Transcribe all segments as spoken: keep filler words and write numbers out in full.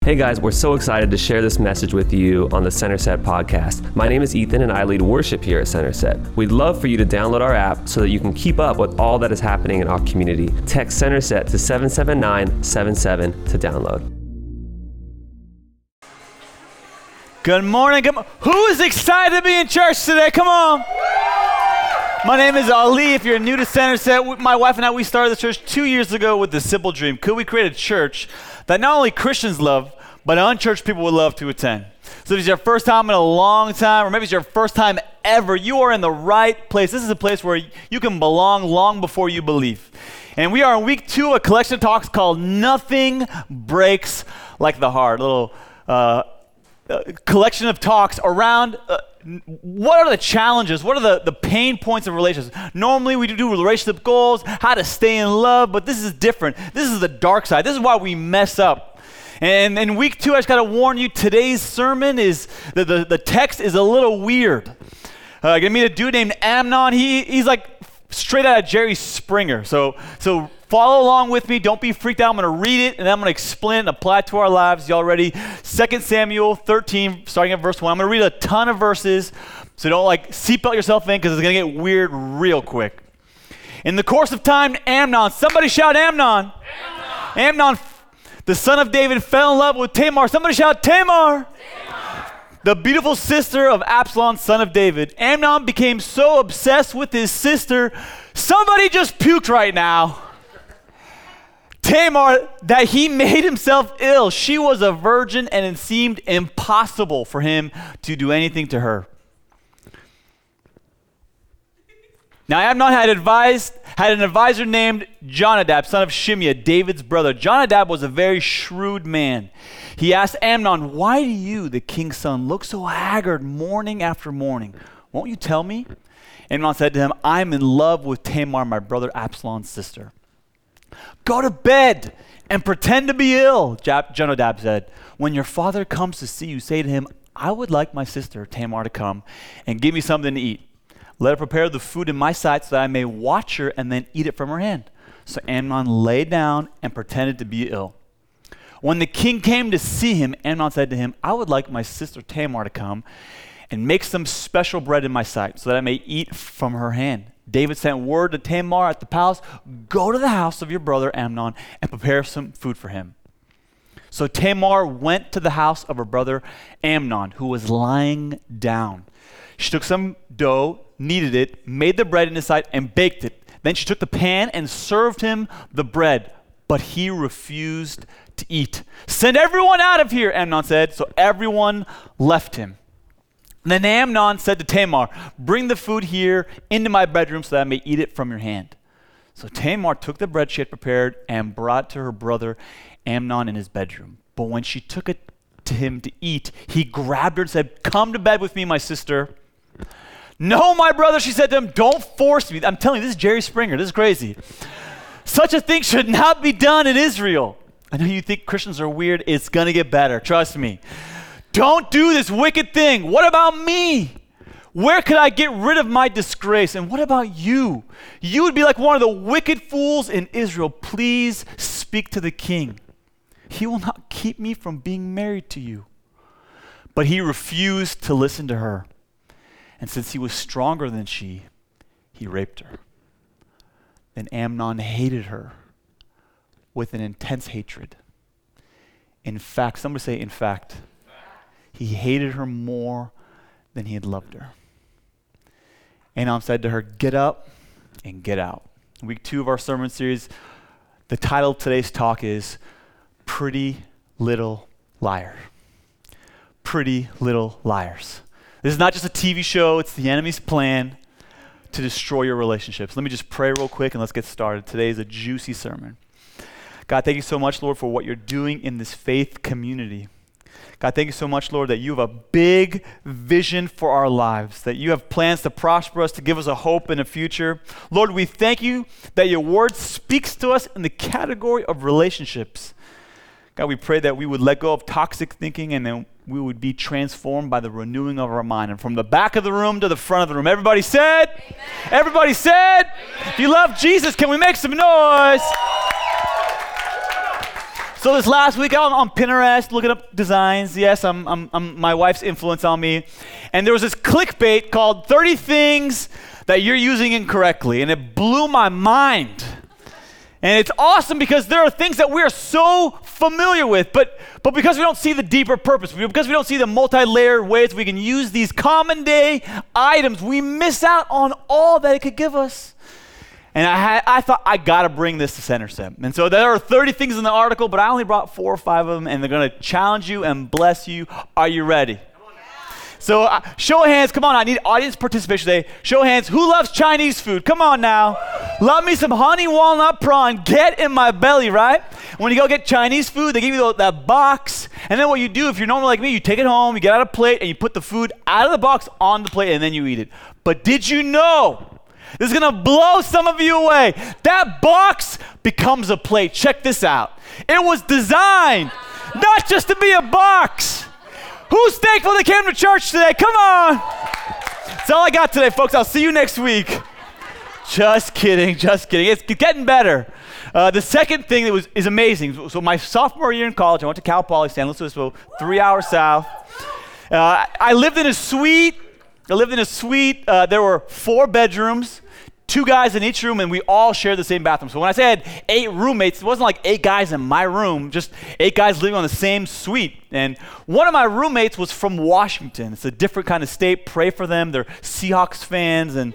Hey guys, we're so excited to share this message with you on the Centerset podcast. My name is Ethan and I lead worship here at Centerset. We'd love for you to download our app so that you can keep up with all that is happening in our community. Text Centerset to seven seven nine seven seven to download. Good morning. Good mo- Who is excited to be in church today? Come on. My name is Ali. If you're new to Centerset, my wife and I, we started the church two years ago with the simple dream. Could we create a church that not only Christians love, but unchurched people would love to attend? So if it's your first time in a long time, or maybe it's your first time ever, you are in the right place. This is a place where you can belong long before you believe. And we are in week two of a collection of talks called Nothing Breaks Like the Heart. A little uh, uh, collection of talks around uh, what are the challenges, what are the, the pain points of relationships. Normally we do relationship goals, how to stay in love, but this is different. This is the dark side. This is why we mess up. And in week two, I just got to warn you, today's sermon is, the, the, the text is a little weird. Uh, I'm going to meet a dude named Amnon. He, he's like straight out of Jerry Springer. So, so follow along with me. Don't be freaked out. I'm going to read it, and I'm going to explain it and apply it to our lives. Y'all ready? Second Samuel thirteen, starting at verse one. I'm going to read a ton of verses, so don't like seatbelt yourself in because it's going to get weird real quick. In the course of time, Amnon, somebody shout Amnon. Amnon, Amnon the son of David, fell in love with Tamar. Somebody shout Tamar. Tamar. The beautiful sister of Absalom, son of David. Amnon became so obsessed with his sister, somebody just puked right now. Tamar, that he made himself ill. She was a virgin and it seemed impossible for him to do anything to her. Now Amnon had advised, had an advisor named Jonadab, son of Shimeah, David's brother. Jonadab was a very shrewd man. He asked Amnon, "Why do you, the king's son, look so haggard morning after morning? Won't you tell me?" Amnon said to him, "I'm in love with Tamar, my brother Absalom's sister." "Go to bed and pretend to be ill," Jonadab said. "When your father comes to see you, say to him, 'I would like my sister Tamar to come and give me something to eat. Let her prepare the food in my sight so that I may watch her and then eat it from her hand.' So Amnon lay down and pretended to be ill. When the king came to see him, Amnon said to him, 'I would like my sister Tamar to come and make some special bread in my sight so that I may eat from her hand.' David sent word to Tamar at the palace, 'Go to the house of your brother Amnon and prepare some food for him.' So Tamar went to the house of her brother Amnon, who was lying down. She took some dough, kneaded it, made the bread in his sight, and baked it. Then she took the pan and served him the bread, but he refused to eat. 'Send everyone out of here,' Amnon said. So everyone left him. Then Amnon said to Tamar, 'Bring the food here into my bedroom so that I may eat it from your hand.' So Tamar took the bread she had prepared and brought it to her brother Amnon in his bedroom. But when she took it to him to eat, he grabbed her and said, 'Come to bed with me, my sister.' 'No, my brother,' she said to him, 'don't force me.'" I'm telling you, this is Jerry Springer. This is crazy. "Such a thing should not be done in Israel." I know you think Christians are weird. It's going to get better. Trust me. "Don't do this wicked thing. What about me? Where could I get rid of my disgrace? And what about you? You would be like one of the wicked fools in Israel. Please speak to the king. He will not keep me from being married to you." But he refused to listen to her. And since he was stronger than she, he raped her. Then Amnon hated her with an intense hatred. In fact, somebody say, in fact, he hated her more than he had loved her. Amnon said to her, "Get up and get out." Week two of our sermon series, the title of today's talk is Pretty Little Liar. Pretty Little Liars. This is not just a T V show, it's the enemy's plan to destroy your relationships. Let me just pray real quick and let's get started. Today is a juicy sermon. God, thank you so much, Lord, for what you're doing in this faith community. God, thank you so much, Lord, that you have a big vision for our lives, that you have plans to prosper us, to give us a hope and a future. Lord, we thank you that your word speaks to us in the category of relationships. God, we pray that we would let go of toxic thinking and then we would be transformed by the renewing of our mind. And from the back of the room to the front of the room, everybody said? Amen. Everybody said? Amen. If you love Jesus, can we make some noise? So So this last week, I was on Pinterest looking up designs. Yes, I'm, I'm, I'm my wife's influence on me. And there was this clickbait called thirty things that you're using incorrectly. And it blew my mind. And it's awesome because there are things that we're so familiar with, but but because we don't see the deeper purpose, because we don't see the multi-layered ways we can use these common day items, we miss out on all that it could give us. And I had, I thought, I gotta bring this to Center Set. And so there are thirty things in the article, but I only brought four or five of them, and they're gonna challenge you and bless you. Are you ready? So uh, show of hands, come on, I need audience participation today. Show of hands, who loves Chinese food? Come on now. Love me some honey walnut prawn, get in my belly, right? When you go get Chinese food, they give you that box, and then what you do, if you're normal like me, you take it home, you get out a plate, and you put the food out of the box on the plate, and then you eat it. But did you know, this is gonna blow some of you away, that box becomes a plate. Check this out. It was designed not just to be a box. Who's thankful they came to church today? Come on. That's all I got today, folks. I'll see you next week. Just kidding, just kidding. It's getting better. Uh, the second thing that was is amazing. So my sophomore year in college, I went to Cal Poly, San Luis Obispo, three hours south. Uh, I lived in a suite. I lived in a suite. Uh, there were four bedrooms, two guys in each room, and we all shared the same bathroom. So when I say I had eight roommates, it wasn't like eight guys in my room, just eight guys living on the same suite. And one of my roommates was from Washington. It's a different kind of state. Pray for them. They're Seahawks fans. And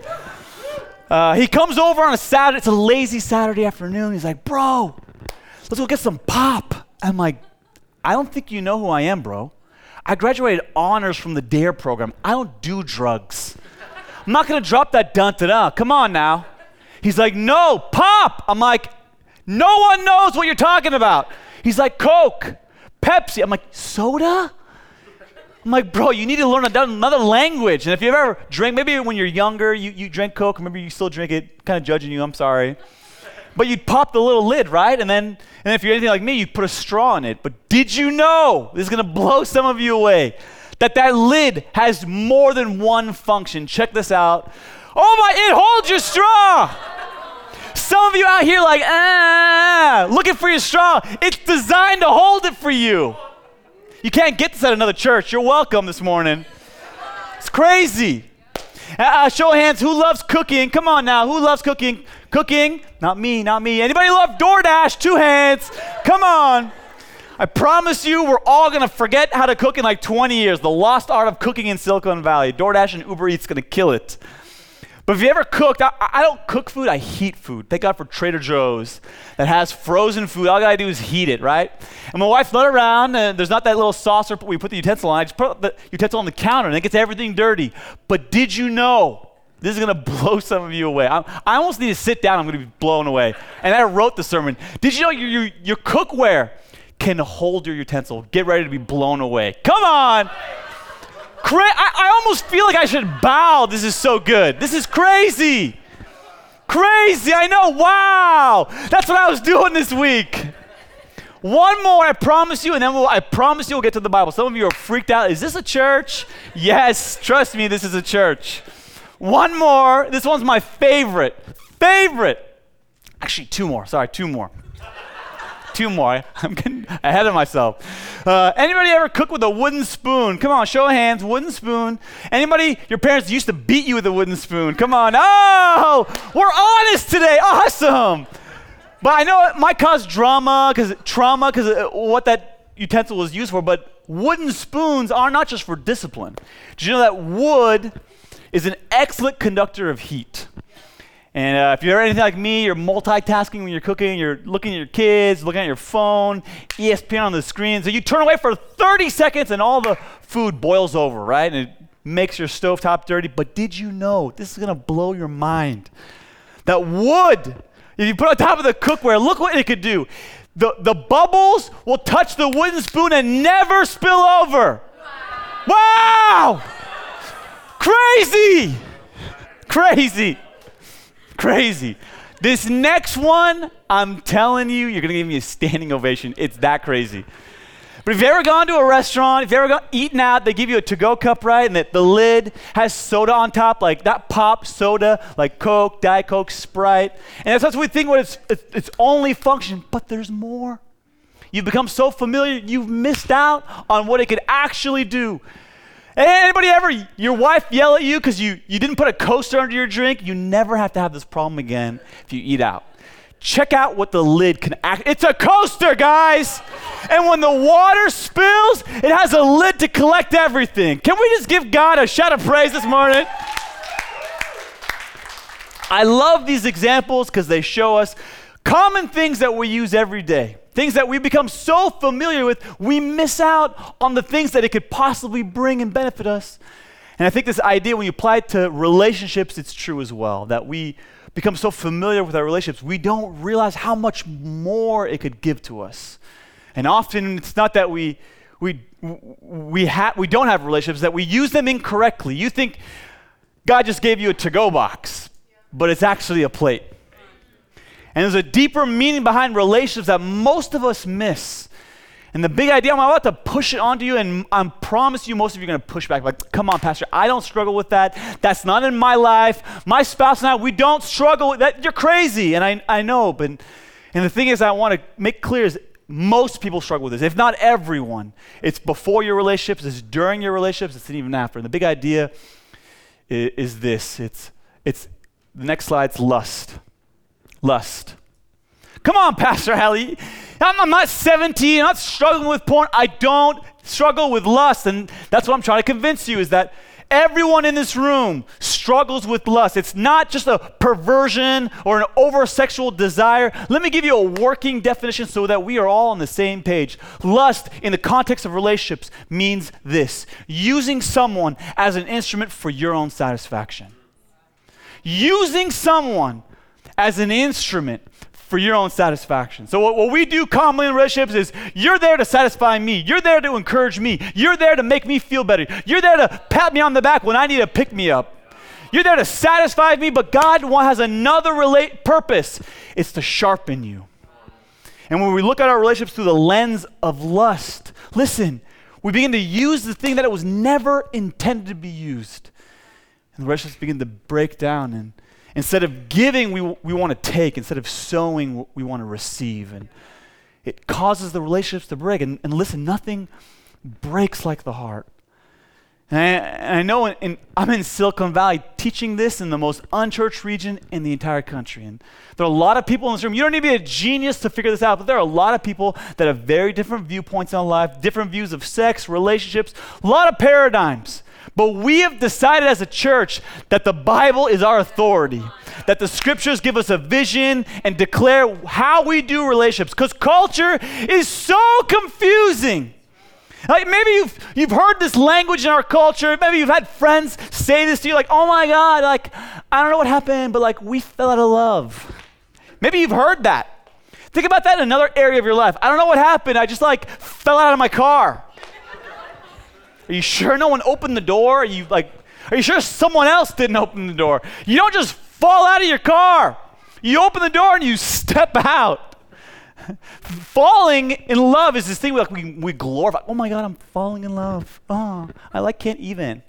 uh, he comes over on a Saturday. It's a lazy Saturday afternoon. He's like, bro, let's go get some pop. I'm like, I don't think you know who I am, bro. I graduated honors from the DARE program. I don't do drugs. I'm not gonna drop that dun-da-da. Come on now. He's like, no, pop. I'm like, no one knows what you're talking about. He's like, Coke, Pepsi. I'm like, soda? I'm like, bro, you need to learn another language. And if you've ever drank, maybe when you're younger, you, you drank Coke, maybe you still drink it, kind of judging you, I'm sorry. But you'd pop the little lid, right? And then, and then if you're anything like me, you'd put a straw in it. But did you know, this is gonna blow some of you away, that that lid has more than one function? Check this out. Oh my, it holds your straw. Some of you out here like, ah, looking for your straw. It's designed to hold it for you. You can't get this at another church. You're welcome this morning. It's crazy. Uh, show of hands, who loves cooking? Come on now, who loves cooking? Cooking, not me, not me. Anybody love DoorDash? Two hands, come on. I promise you, we're all gonna forget how to cook in like twenty years. The lost art of cooking in Silicon Valley. DoorDash and Uber Eats gonna kill it. But if you ever cooked, I, I don't cook food, I heat food. Thank God for Trader Joe's that has frozen food. All I gotta do is heat it, right? And my wife's not around, and there's not that little saucer where you put the utensil on. I just put the utensil on the counter, and it gets everything dirty. But did you know, this is gonna blow some of you away. I, I almost need to sit down, I'm gonna be blown away. And I wrote the sermon. Did you know your, your, your cookware can hold your utensil? Get ready to be blown away. Come on. Cra- I, I almost feel like I should bow. This is so good. This is crazy. Crazy, I know. Wow. That's what I was doing this week. One more, I promise you, and then we'll, I promise you we'll get to the Bible. Some of you are freaked out. Is this a church? Yes, trust me, this is a church. One more. This one's my favorite. Favorite. Actually, two more. Sorry, two more. Two more. I'm getting ahead of myself. Uh, anybody ever cook with a wooden spoon? Come on, show of hands. Wooden spoon. Anybody, your parents used to beat you with a wooden spoon? Come on. Oh, we're honest today. Awesome. But I know it might cause drama, because trauma, because what that utensil was used for. But wooden spoons are not just for discipline. Did you know that wood is an excellent conductor of heat? And uh, if you're anything like me, you're multitasking when you're cooking, you're looking at your kids, looking at your phone, E S P N on the screen. So you turn away for thirty seconds and all the food boils over, right? And it makes your stovetop dirty. But did you know, this is gonna blow your mind, that wood, if you put on top of the cookware, look what it could do. The, the bubbles will touch the wooden spoon and never spill over. Wow! Wow! Crazy! Crazy! Crazy. This next one, I'm telling you, you're gonna give me a standing ovation. It's that crazy. But if you've ever gone to a restaurant, if you've ever gone eaten out, they give you a to-go cup, right? And the, the lid has soda on top, like that pop soda, like Coke, Diet Coke, Sprite. And that's what we think what its, its, its only function, but there's more. You've become so familiar, you've missed out on what it could actually do. Anybody ever, your wife yell at you because you, you didn't put a coaster under your drink? You never have to have this problem again if you eat out. Check out what the lid can act. It's a coaster, guys. And when the water spills, it has a lid to collect everything. Can we just give God a shout of praise this morning? I love these examples because they show us common things that we use every day. Things that we become so familiar with, we miss out on the things that it could possibly bring and benefit us. And I think this idea, when you apply it to relationships, it's true as well, that we become so familiar with our relationships, we don't realize how much more it could give to us. And often it's not that we we we ha- we don't have relationships, that we use them incorrectly. You think God just gave you a to-go box, but it's actually a plate. And there's a deeper meaning behind relationships that most of us miss. And the big idea, I'm about to push it onto you, and I promise you most of you are going to push back. Like, come on, Pastor, I don't struggle with that. That's not in my life. My spouse and I, we don't struggle with that. You're crazy. And I, I know, but, and the thing is, I want to make clear is most people struggle with this, if not everyone. It's before your relationships, it's during your relationships, it's even after. And the big idea is, is this. It's, it's, the next slide's lust. Lust. Come on, Pastor Hallie. I'm, I'm not seventeen, I'm not struggling with porn. I don't struggle with lust. And that's what I'm trying to convince you, is that everyone in this room struggles with lust. It's not just a perversion or an over-sexual desire. Let me give you a working definition so that we are all on the same page. Lust, in the context of relationships, means this: using someone as an instrument for your own satisfaction. Using someone as an instrument for your own satisfaction. So what, what we do commonly in relationships is, you're there to satisfy me. You're there to encourage me. You're there to make me feel better. You're there to pat me on the back when I need to pick me up. You're there to satisfy me, but God has another relate purpose. It's to sharpen you. And when we look at our relationships through the lens of lust, listen, we begin to use the thing that it was never intended to be used. And the relationships begin to break down, and instead of giving, we, we want to take. Instead of sowing, we want to receive. And it causes the relationships to break. And, and listen, nothing breaks like the heart. And I, and I know in, in, I'm in Silicon Valley teaching this in the most unchurched region in the entire country. And there are a lot of people in this room. You don't need to be a genius to figure this out, but there are a lot of people that have very different viewpoints on life, different views of sex, relationships, a lot of paradigms. But we have decided as a church that the Bible is our authority, that the scriptures give us a vision and declare how we do relationships, because culture is so confusing. Like, maybe you've you've heard this language in our culture. Maybe you've had friends say this to you, like, oh my God, like, I don't know what happened, but like, we fell out of love. Maybe you've heard that. Think about that in another area of your life. I don't know what happened. I just like fell out of my car. Are you sure no one opened the door? Are you like, are you sure someone else didn't open the door? You don't just fall out of your car. You open the door and you step out. Falling in love is this thing we like we, we glorify. Oh my God, I'm falling in love. Oh, I like can't even.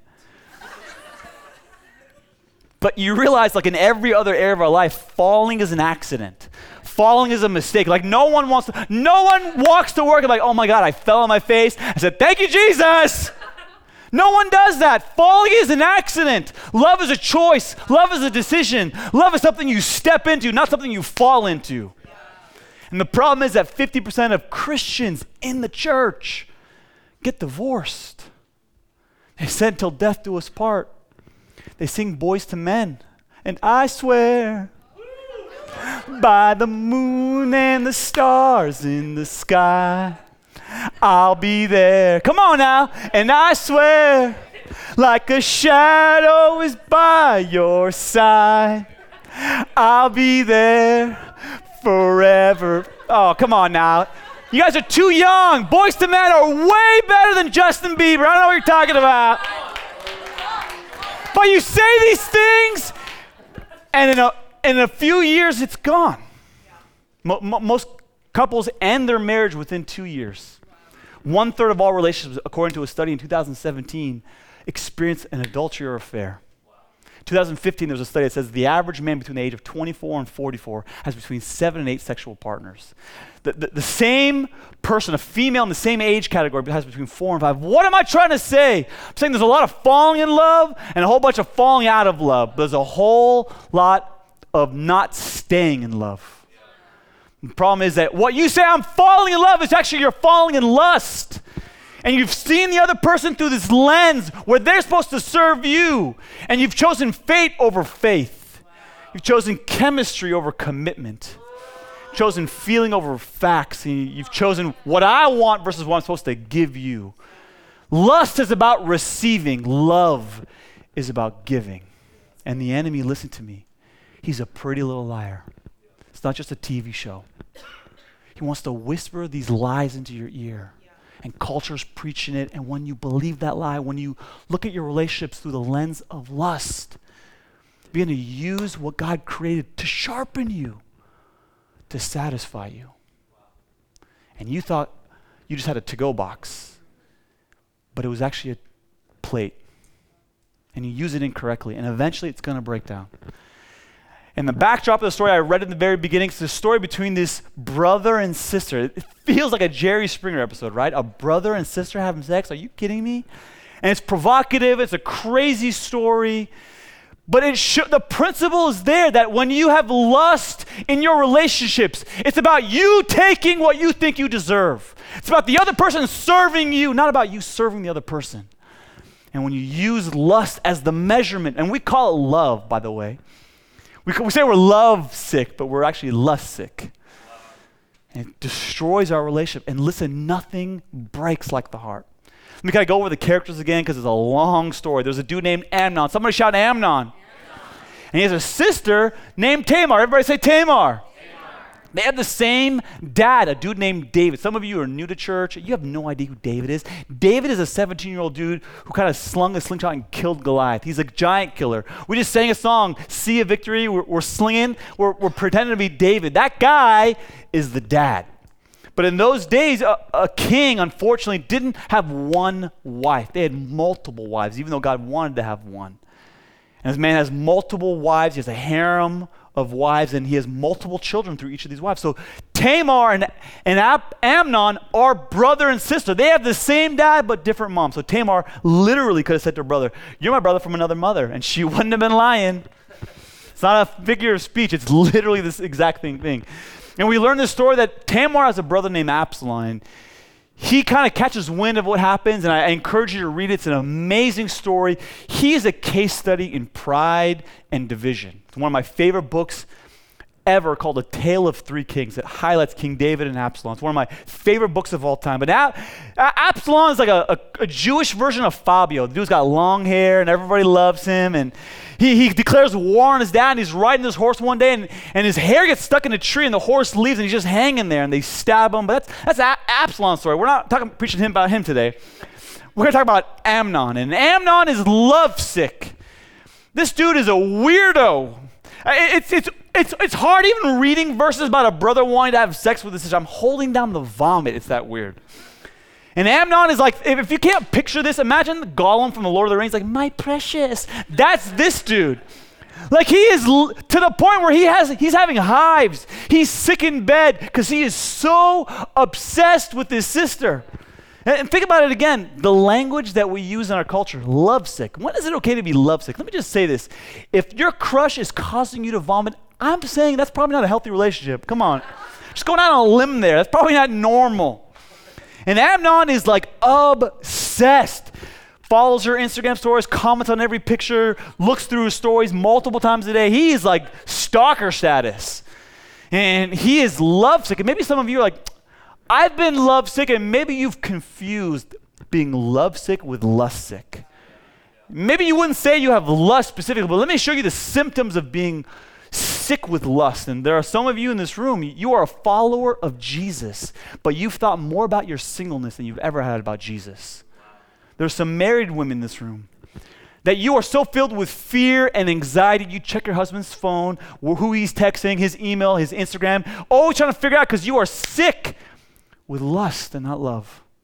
But you realize, like in every other area of our life, falling is an accident. Falling is a mistake. Like no one wants to, no one walks to work and like, oh my God, I fell on my face. I said, thank you, Jesus. No one does that. Falling is an accident. Love is a choice. Love is a decision. Love is something you step into, not something you fall into. And the problem is that fifty percent of Christians in the church get divorced. They said, till death do us part. They sing Boys to Men. And I swear, by the moon and the stars in the sky, I'll be there. Come on now. And I swear, like a shadow is by your side, I'll be there forever. Oh, come on now. You guys are too young. Boys to Men are way better than Justin Bieber. I don't know what you're talking about. But you say these things, and in a, in a few years, it's gone. Mo- mo- most couples end their marriage within two years. One third of all relationships, according to a study in two thousand seventeen, experience an adultery or affair. two thousand fifteen, there was a study that says the average man between the age of twenty-four and forty-four has between seven and eight sexual partners. The, the, the same person, a female in the same age category, has between four and five. What am I trying to say? I'm saying there's a lot of falling in love and a whole bunch of falling out of love. There's a whole lot of not staying in love. The problem is that what you say, I'm falling in love, is actually you're falling in lust. And you've seen the other person through this lens where they're supposed to serve you. And you've chosen fate over faith. You've chosen chemistry over commitment. You've chosen feeling over facts. And you've chosen what I want versus what I'm supposed to give you. Lust is about receiving. Love is about giving. And the enemy, listen to me, he's a pretty little liar. It's not just a T V show. He wants to whisper these lies into your ear. And culture's preaching it, and when you believe that lie, when you look at your relationships through the lens of lust, begin to use what God created to sharpen you, to satisfy you. And you thought you just had a to-go box, but it was actually a plate. And you use it incorrectly, and eventually it's going to break down. And the backdrop of the story I read in the very beginning, it's the story between this brother and sister. It feels like a Jerry Springer episode, right? A brother and sister having sex. Are you kidding me? And it's provocative. It's a crazy story. But it sh- the principle is there that when you have lust in your relationships, it's about you taking what you think you deserve. It's about the other person serving you, not about you serving the other person. And when you use lust as the measurement, and we call it love, by the way. We, we say we're love sick, but we're actually lust sick. And it destroys our relationship. And listen, nothing breaks like the heart. Let me kind of go over the characters again because it's a long story. There's a dude named Amnon. Somebody shout Amnon. Amnon. And he has a sister named Tamar. Everybody say Tamar. They have the same dad, a dude named David. Some of you are new to church. You have no idea who David is. David is a seventeen-year-old dude who kind of slung a slingshot and killed Goliath. He's a giant killer. We just sang a song, Sea of Victory. We're, we're slinging. We're, we're pretending to be David. That guy is the dad. But in those days, a, a king, unfortunately, didn't have one wife. They had multiple wives, even though God wanted to have one. And this man has multiple wives. He has a harem of wives, and he has multiple children through each of these wives. So Tamar and, and Ab- Amnon are brother and sister. They have the same dad, but different moms. So Tamar literally could have said to her brother, you're my brother from another mother, and she wouldn't have been lying. It's not a figure of speech. It's literally this exact same thing. And we learn this story that Tamar has a brother named Absalom. He kind of catches wind of what happens, and I, I encourage you to read it. It's an amazing story. He is a case study in pride and division. It's one of my favorite books ever called A Tale of Three Kings. It highlights King David and Absalom. It's one of my favorite books of all time. But Ab- Absalom is like a, a, a Jewish version of Fabio. The dude's got long hair, and everybody loves him, and he, he declares war on his dad, and he's riding this horse one day, and, and his hair gets stuck in a tree, and the horse leaves, and he's just hanging there, and they stab him. But that's, that's a- Absalom's story. We're not talking preaching him about him today. We're going to talk about Amnon, and Amnon is lovesick. This dude is a weirdo. It's, it's, it's, it's hard even reading verses about a brother wanting to have sex with his sister. I'm holding down the vomit. It's that weird. And Amnon is like, if you can't picture this, imagine Gollum from the Lord of the Rings, like, my precious. That's this dude. Like, he is l- to the point where he has, he's having hives. He's sick in bed because he is so obsessed with his sister. And, and think about it again, the language that we use in our culture, lovesick. When is it okay to be lovesick? Let me just say this. If your crush is causing you to vomit, I'm saying that's probably not a healthy relationship. Come on. Just going out on a limb there. That's probably not normal. And Amnon is like obsessed. Follows her Instagram stories, comments on every picture, looks through her stories multiple times a day. He is like stalker status. And he is lovesick. And maybe some of you are like, I've been lovesick, and maybe you've confused being lovesick with lustsick. Maybe you wouldn't say you have lust specifically, but let me show you the symptoms of being sick with lust. And there are some of you in this room, you are a follower of Jesus, but you've thought more about your singleness than you've ever had about Jesus. There's some married women in this room that you are so filled with fear and anxiety, you check your husband's phone, who he's texting, his email, his Instagram, always trying to figure out because you are sick with lust and not love.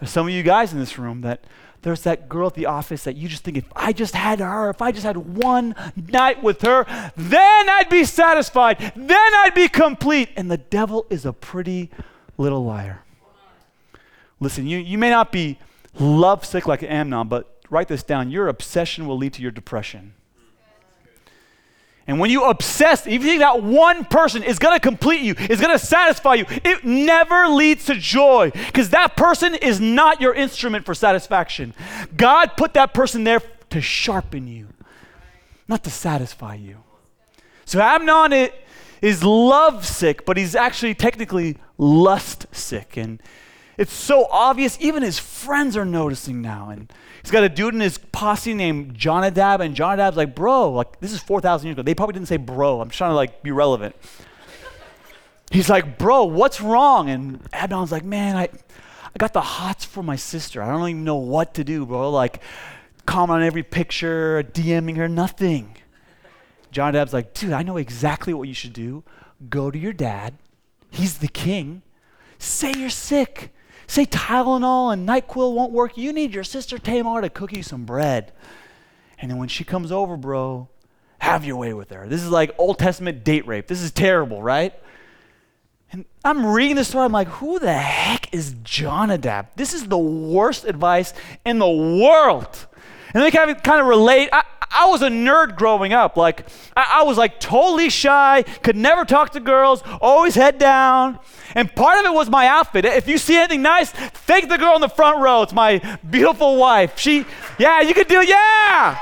There's some of you guys in this room that there's that girl at the office that you just think, if I just had her, if I just had one night with her, then I'd be satisfied. Then I'd be complete. And the devil is a pretty little liar. Listen, you, you may not be lovesick like Amnon, but write this down. Your obsession will lead to your depression. And when you obsess, if you think that one person is going to complete you, is going to satisfy you, it never leads to joy, because that person is not your instrument for satisfaction. God put that person there to sharpen you, not to satisfy you. So Amnon it, is love sick, but he's actually technically lust sick. And it's so obvious, even his friends are noticing now. And he's got a dude in his posse named Jonadab, and Jonadab's like, bro, like this is four thousand years ago. They probably didn't say bro. I'm trying to like be relevant. He's like, bro, what's wrong? And Amnon's like, man, I, I got the hots for my sister. I don't even know what to do, bro. Like, comment on every picture, DMing her, nothing. Jonadab's like, dude, I know exactly what you should do. Go to your dad. He's the king. Say you're sick. Say Tylenol and NyQuil won't work. You need your sister Tamar to cook you some bread. And then when she comes over, bro, have your way with her. This is like Old Testament date rape. This is terrible, right? And I'm reading this story. I'm like, who the heck is Jonadab? This is the worst advice in the world. And they kind of, kind of relate. I, I was a nerd growing up. Like, I, I was like totally shy, could never talk to girls, always head down. And part of it was my outfit. If you see anything nice, thank the girl in the front row. It's my beautiful wife. She, yeah, you could do it, yeah.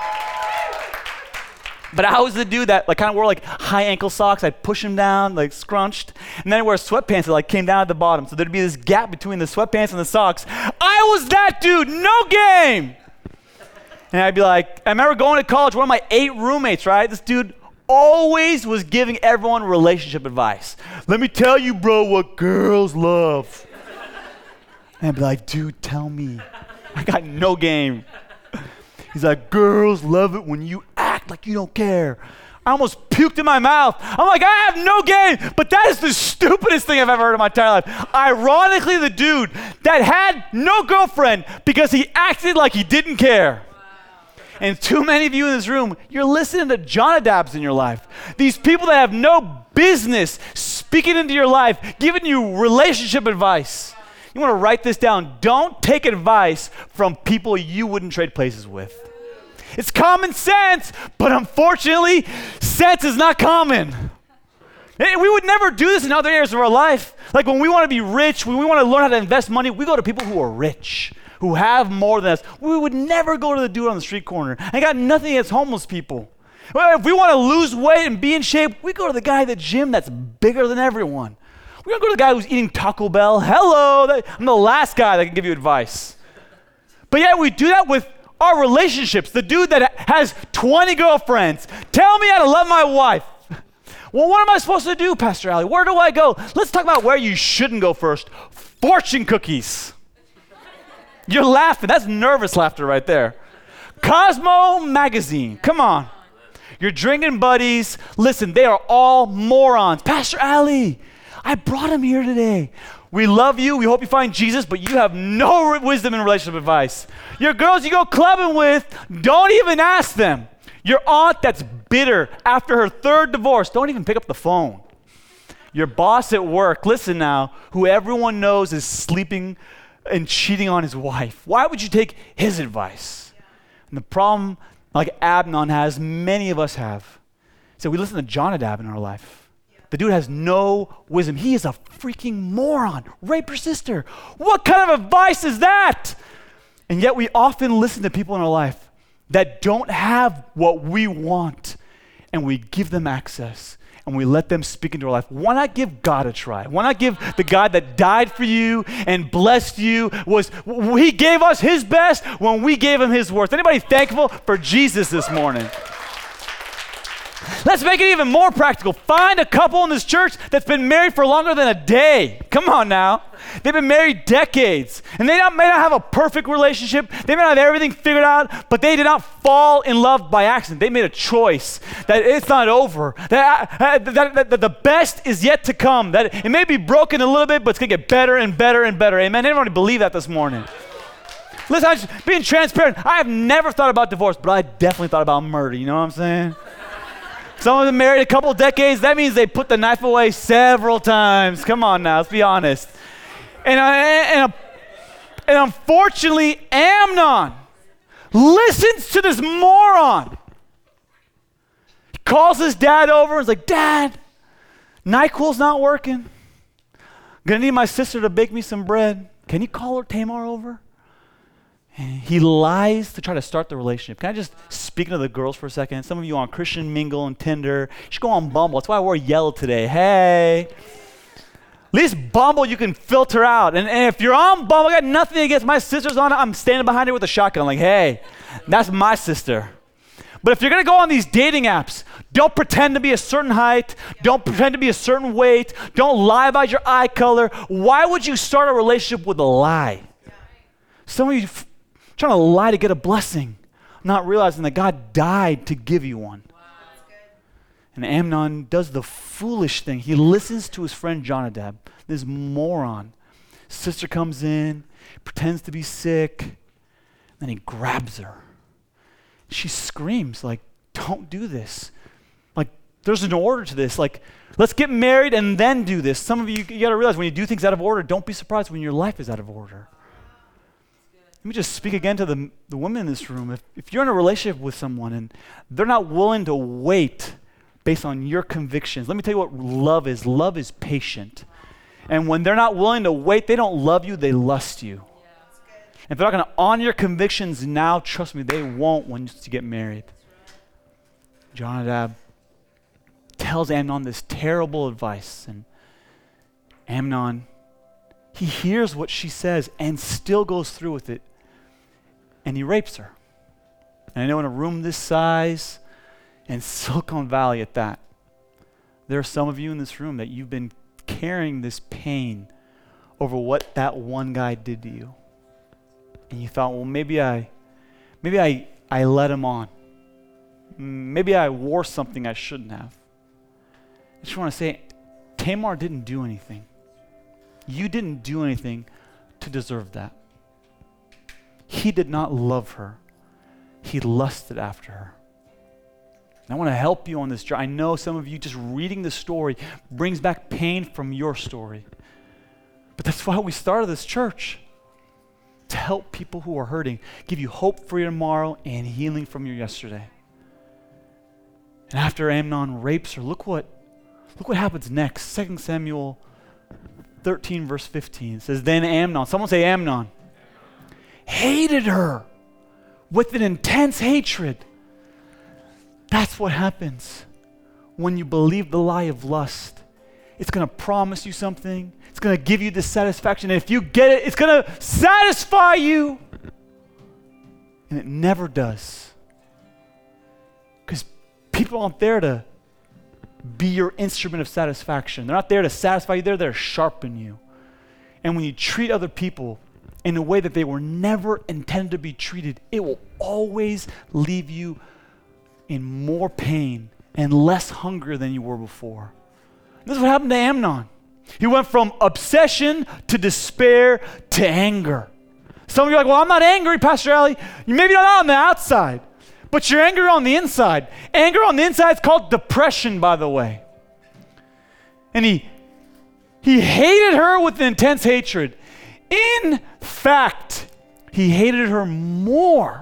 But I was the dude that like kind of wore like high ankle socks. I'd push them down, like scrunched. And then I wear sweatpants that like came down at the bottom. So there'd be this gap between the sweatpants and the socks. I was that dude, no game. And I'd be like, I remember going to college, one of my eight roommates, right? This dude always was giving everyone relationship advice. Let me tell you, bro, what girls love. And I'd be like, dude, tell me. I got no game. He's like, girls love it when you act like you don't care. I almost puked in my mouth. I'm like, I have no game, but that is the stupidest thing I've ever heard in my entire life. Ironically, the dude that had no girlfriend because he acted like he didn't care. And too many of you in this room, you're listening to Jonadabs in your life. These people that have no business speaking into your life, giving you relationship advice. You want to write this down. Don't take advice from people you wouldn't trade places with. It's common sense, but unfortunately, sense is not common. We would never do this in other areas of our life. Like when we want to be rich, when we want to learn how to invest money, we go to people who are rich, who have more than us. We would never go to the dude on the street corner. I got nothing against homeless people. Well, if we want to lose weight and be in shape, we go to the guy at the gym that's bigger than everyone. We're going to go to the guy who's eating Taco Bell. Hello, that, I'm the last guy that can give you advice. But yeah, we do that with our relationships. The dude that has twenty girlfriends. Tell me how to love my wife. Well, what am I supposed to do, Pastor Ali? Where do I go? Let's talk about where you shouldn't go first. Fortune cookies. You're laughing. That's nervous laughter right there. Cosmo magazine. Come on. Your drinking buddies. Listen, they are all morons. Pastor Ali, I brought him here today. We love you. We hope you find Jesus, but you have no wisdom in relationship advice. Your girls you go clubbing with, don't even ask them. Your aunt that's bitter after her third divorce, don't even pick up the phone. Your boss at work, listen now, who everyone knows is sleeping and cheating on his wife. Why would you take his advice? And the problem, like Amnon has, many of us have. So we listen to Jonadab in our life. The dude has no wisdom. He is a freaking moron. Rape your sister. What kind of advice is that? And yet we often listen to people in our life that don't have what we want, and we give them access, and we let them speak into our life. Why not give God a try? Why not give the God that died for you and blessed you, was he gave us his best when we gave him his worst. Anybody thankful for Jesus this morning? Let's make it even more practical. Find a couple in this church that's been married for longer than a day. Come on now. They've been married decades. And they not, may not have a perfect relationship. They may not have everything figured out, but they did not fall in love by accident. They made a choice that it's not over. That, uh, that, that, that the best is yet to come. That it may be broken a little bit, but it's going to get better and better and better. Amen? Anybody believe that this morning? Listen, I'm just being transparent. I have never thought about divorce, but I definitely thought about murder. You know what I'm saying? Some of them married a couple decades. That means they put the knife away several times. Come on now, let's be honest. And, I, and, and unfortunately, Amnon listens to this moron. He calls his dad over and is like, Dad, NyQuil's not working. I'm gonna need my sister to bake me some bread. Can you call her Tamar over? And he lies to try to start the relationship. Can I just speak to the girls for a second? Some of you on Christian Mingle and Tinder, you should go on Bumble. That's why I wore yellow today. Hey. At least Bumble you can filter out. And, and if you're on Bumble, I got nothing against my sister's on it. I'm standing behind her with a shotgun like, hey, that's my sister. But if you're gonna go on these dating apps, don't pretend to be a certain height. Don't pretend to be a certain weight. Don't lie about your eye color. Why would you start a relationship with a lie? Some of you f- trying to lie to get a blessing, not realizing that God died to give you one. Wow. And Amnon does the foolish thing. He listens to his friend Jonadab, this moron. Sister comes in, pretends to be sick, then he grabs her. She screams like, don't do this. Like, there's an order to this. Like, let's get married and then do this. Some of you, you gotta realize when you do things out of order, don't be surprised when your life is out of order. Let me just speak again to the, the women in this room. If, if you're in a relationship with someone and they're not willing to wait based on your convictions, let me tell you what love is. Love is patient. And when they're not willing to wait, they don't love you, they lust you. Yeah, that's good. If they're not going to honor your convictions now, trust me, they won't once you get married. Jonadab tells Amnon this terrible advice, and Amnon, he hears what she says and still goes through with it. And he rapes her. And I know in a room this size, in Silicon Valley at that, there are some of you in this room that you've been carrying this pain over what that one guy did to you. And you thought, well, maybe I, maybe I, I let him on. Maybe I wore something I shouldn't have. I just want to say, Tamar didn't do anything. You didn't do anything to deserve that. He did not love her. He lusted after her. And I want to help you on this journey. I know some of you just reading the story brings back pain from your story. But that's why we started this church. To help people who are hurting, give you hope for your tomorrow and healing from your yesterday. And after Amnon rapes her, look what, look what happens next. Second Samuel thirteen verse fifteen says, then Amnon, someone say Amnon, hated her with an intense hatred. That's what happens when you believe the lie of lust. It's going to promise you something. It's going to give you dissatisfaction. And if you get it, it's going to satisfy you. And it never does. Because people aren't there to be your instrument of satisfaction. They're not there to satisfy you. They're there to sharpen you. And when you treat other people in a way that they were never intended to be treated, it will always leave you in more pain and less hunger than you were before. This is what happened to Amnon. He went from obsession to despair to anger. Some of you are like, well, I'm not angry, Pastor Ali. You maybe not on the outside, but you're angry on the inside. Anger on the inside is called depression, by the way. And he, he hated her with intense hatred. In fact, he hated her more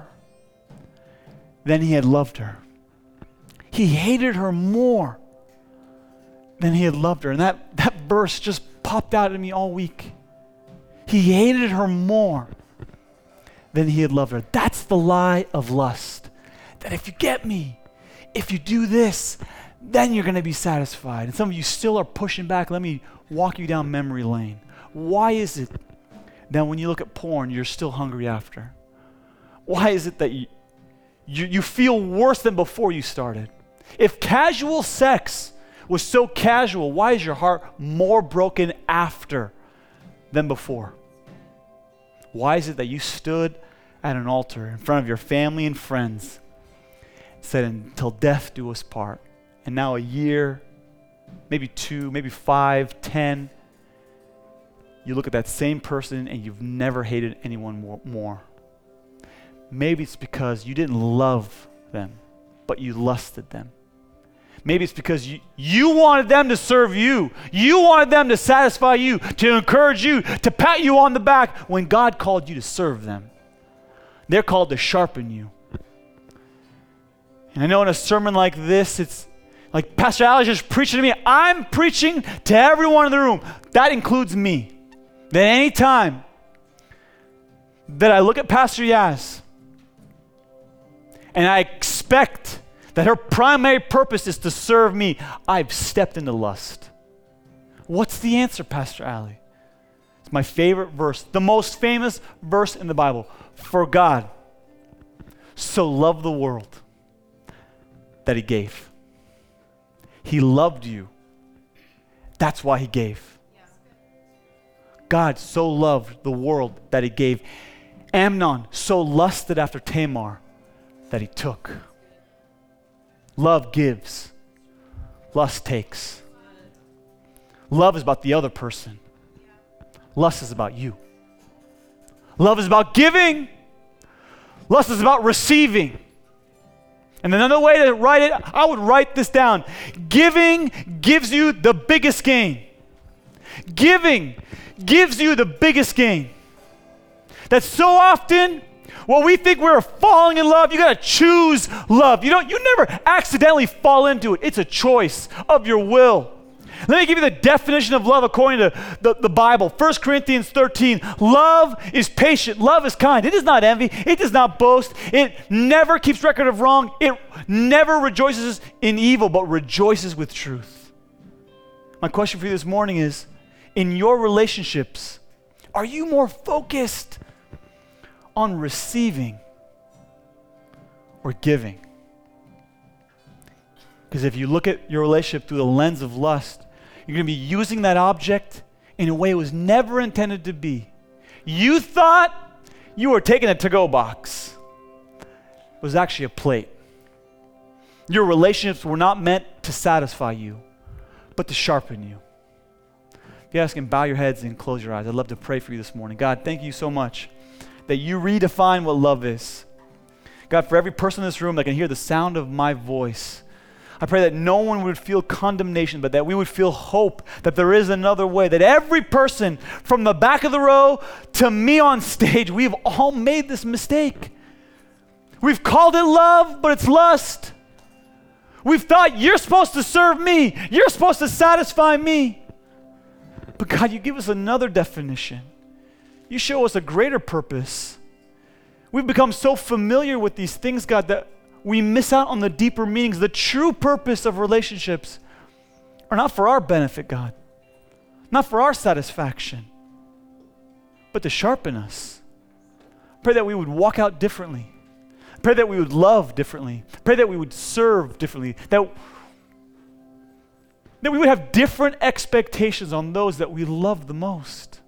than he had loved her. He hated her more than he had loved her. And that, that verse just popped out at me all week. He hated her more than he had loved her. That's the lie of lust. That if you get me, if you do this, then you're going to be satisfied. And some of you still are pushing back. Let me walk you down memory lane. Why is it that when you look at porn, you're still hungry after? Why is it that you, you, you feel worse than before you started? If casual sex was so casual, why is your heart more broken after than before? Why is it that you stood at an altar in front of your family and friends, said, until death do us part, and now a year, maybe two, maybe five, ten, you look at that same person and you've never hated anyone more, more. maybe it's because you didn't love them, but you lusted them. Maybe it's because you, you wanted them to serve you. You wanted them to satisfy you, to encourage you, to pat you on the back when God called you to serve them. They're called to sharpen you. And I know in a sermon like this, it's like Pastor Alex just preaching to me. I'm preaching to everyone in the room. That includes me. That any time that I look at Pastor Yaz and I expect that her primary purpose is to serve me, I've stepped into lust. What's the answer, Pastor Ali? It's my favorite verse, the most famous verse in the Bible. For God so loved the world that he gave. He loved you. That's why he gave. God so loved the world that he gave. Amnon so lusted after Tamar that he took. Love gives. Lust takes. Love is about the other person. Lust is about you. Love is about giving. Lust is about receiving. And another way to write it, I would write this down. Giving gives you the biggest gain. Giving gives you the biggest gain. That so often, when we think we're falling in love, you gotta choose love. You don't, you never accidentally fall into it. It's a choice of your will. Let me give you the definition of love according to the, the Bible. First Corinthians thirteen, love is patient, love is kind. It does not envy, it does not boast, it never keeps record of wrong, it never rejoices in evil, but rejoices with truth. My question for you this morning is, in your relationships, are you more focused on receiving or giving? Because if you look at your relationship through the lens of lust, you're going to be using that object in a way it was never intended to be. You thought you were taking a to-go box. It was actually a plate. Your relationships were not meant to satisfy you, but to sharpen you. If you ask him, bow your heads and close your eyes. I'd love to pray for you this morning. God, thank you so much that you redefine what love is. God, for every person in this room that can hear the sound of my voice, I pray that no one would feel condemnation, but that we would feel hope that there is another way, that every person from the back of the row to me on stage, we've all made this mistake. We've called it love, but it's lust. We've thought you're supposed to serve me, you're supposed to satisfy me. But God, you give us another definition. You show us a greater purpose. We've become so familiar with these things, God, that we miss out on the deeper meanings. The true purpose of relationships are not for our benefit, God, not for our satisfaction, but to sharpen us. Pray that we would walk out differently. Pray that we would love differently. Pray that we would serve differently. That, that we would have different expectations on those that we love the most.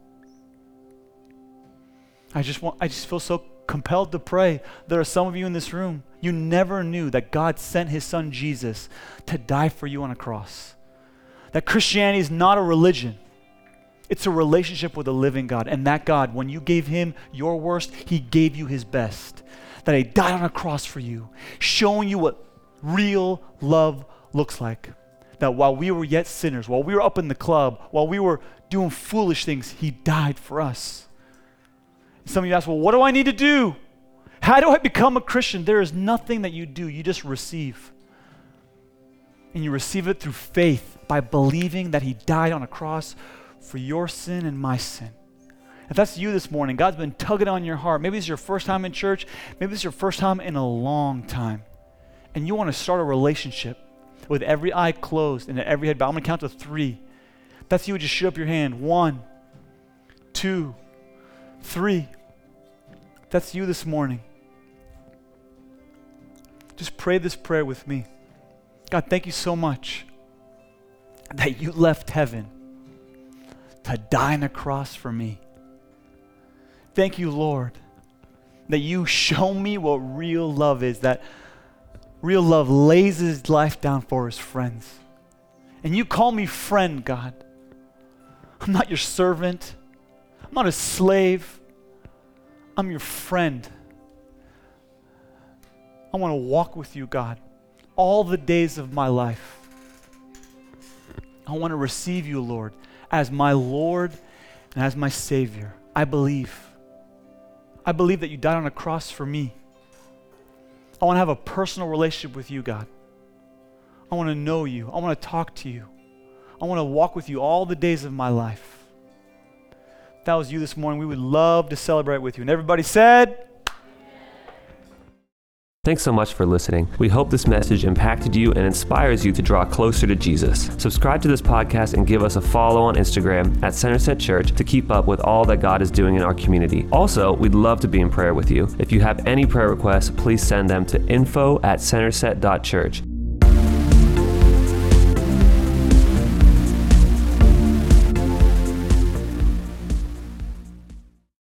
I just want, I just feel so compelled to pray. There are some of you in this room, you never knew that God sent his son Jesus to die for you on a cross. That Christianity is not a religion. It's a relationship with a living God. And that God, when you gave him your worst, he gave you his best. That he died on a cross for you, showing you what real love looks like. That while we were yet sinners, while we were up in the club, while we were doing foolish things, he died for us. Some of you ask, well, what do I need to do? How do I become a Christian? There is nothing that you do. You just receive. And you receive it through faith by believing that he died on a cross for your sin and my sin. If that's you this morning, God's been tugging on your heart. Maybe it's your first time in church. Maybe it's your first time in a long time. And you want to start a relationship with every eye closed and every head bowed. I'm going to count to three. If that's you, just shoot up your hand. One, two, three. If that's you this morning, just pray this prayer with me. God, thank you so much that you left heaven to die on the cross for me. Thank you, Lord, that you show me what real love is, that real love lays his life down for his friends. And you call me friend, God. I'm not your servant. I'm not a slave. I'm your friend. I want to walk with you, God, all the days of my life. I want to receive you, Lord, as my Lord and as my Savior. I believe. I believe that you died on a cross for me. I want to have a personal relationship with you, God. I want to know you. I want to talk to you. I want to walk with you all the days of my life. If that was you this morning, we would love to celebrate with you. And everybody said, Thanks so much for listening. We hope this message impacted you and inspires you to draw closer to Jesus. Subscribe to this podcast and give us a follow on Instagram at Centerset Church to keep up with all that God is doing in our community. Also, we'd love to be in prayer with you. If you have any prayer requests, please send them to info at centerset dot church.